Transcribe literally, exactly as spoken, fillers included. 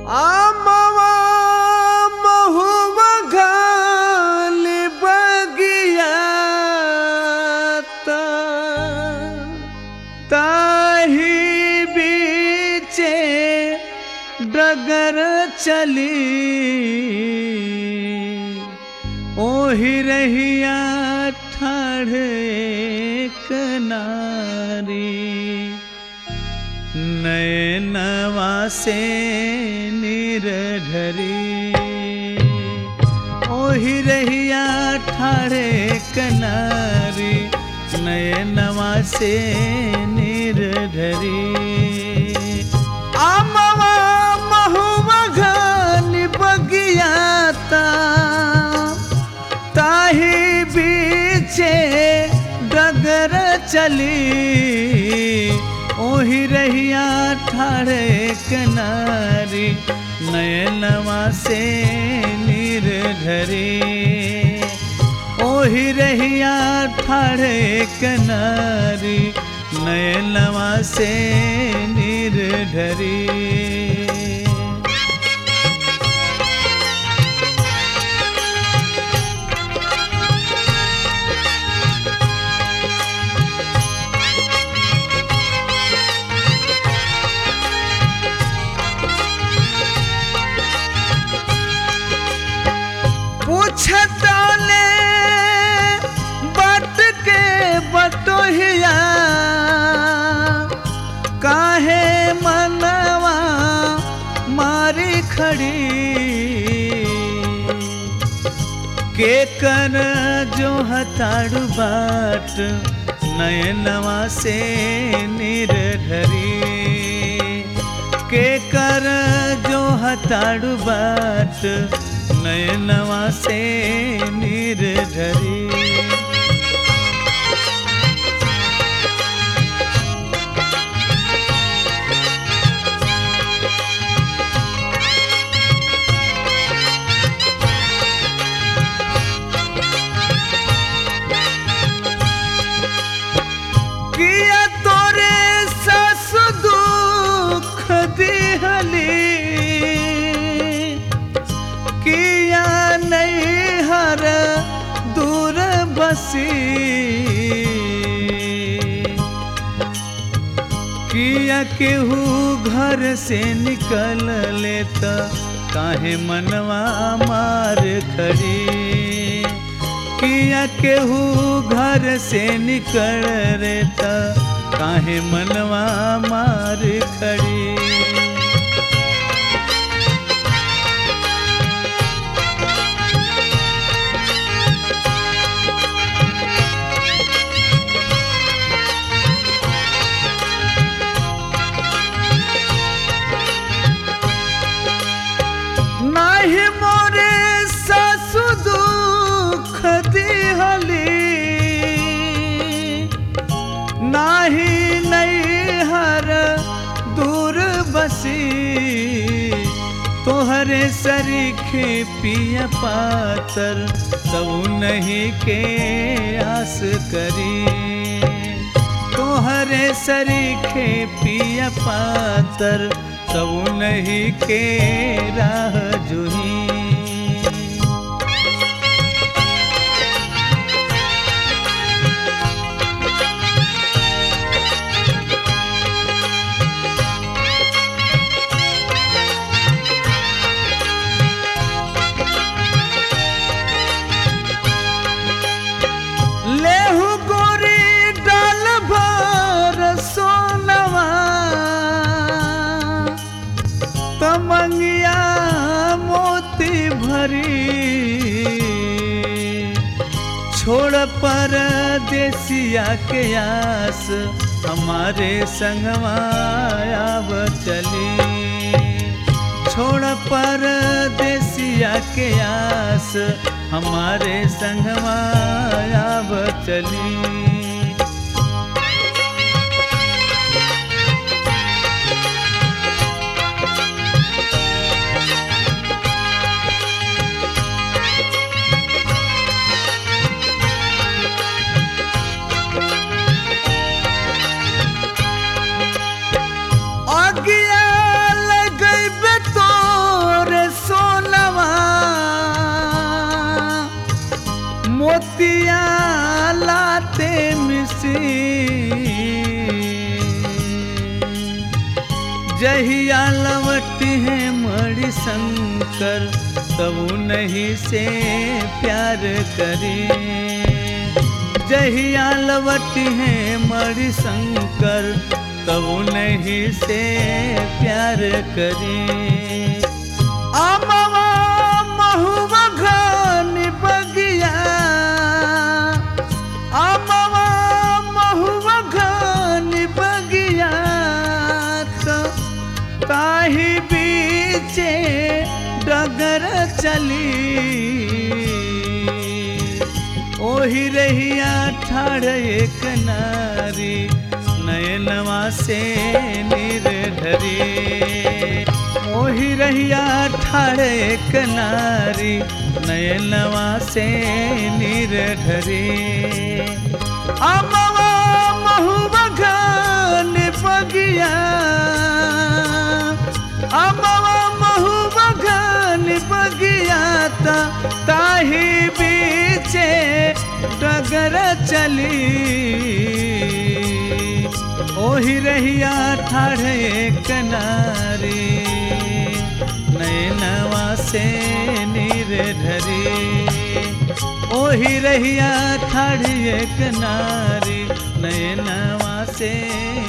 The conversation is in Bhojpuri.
आमवा महुआ घाल बगिया ताही बीचे डगर चली ओहि रहिया ठाढ़े कनारी नयनवा से निर्ढरी ओहि रहिया ठाढ़े कनारी नयनवा से निर्ढरी आमवा महुआ घाल बगिया ताही बीचे डगर चली ओहि रहिया ठाढ़े कनारी नयनवा से निर्ढरी ओहि रहिया ठाढ़े कनारी नयनवा से निर्ढरी पूछताले बाट के बटोहिया काहे मनवा मारी खड़ी के कर जो हताड़ू बाट नयनवा से निर्ढरी के कर जो हताड़ू बाट नयनवा से निर्ढरी किया तोरे सासु दुख दिहली किया नहीं हर दूर बसी किया केहू घर से निकल लेता काहे मनवा मार खड़ी किया केहू घर से निकल लेता काहे मनवा मार खड़ी नाही मोरे सासु दुख दिहली नाही नैहर दूर बसी तोहरे सरीखे पिया पातर तऊ नहीं के आस करी तोहरे सरीखे पिया पातर तऊ नहीं के राह जुही लेहु गोरी डाल भर सोनवा तमंगिया मोती भरी छोड़ पर देसिया के आस हमारे संगवा आव चली छोड़ पर देसिया के आस हमारे संगवा आव चली अगिया लगैबे तो जहिया लवटी है मणि शंकर तब नहीं से प्यार करे। जहिया लवटी है मणि शंकर तब नहीं से प्यार करे। आमवा महुआ घन बगिया, आमवा महुआ घन बगिया तो ताही बीचे डगर चली। ओही रहिया ठाड़ एक नारी नयनवा से निर्धरी। ओही रहिया ठाड़ एक नारी नयनवा से निर्धरी। आमवा महुआ घन बगिया, आमवा महुआ घन बगिया ताही बीचे डगर चली। ओही रहिया ठाड़ एक नारी नयनवा से निर्धरी। ओही रहिया ठाड़ एक नारी नयनवा से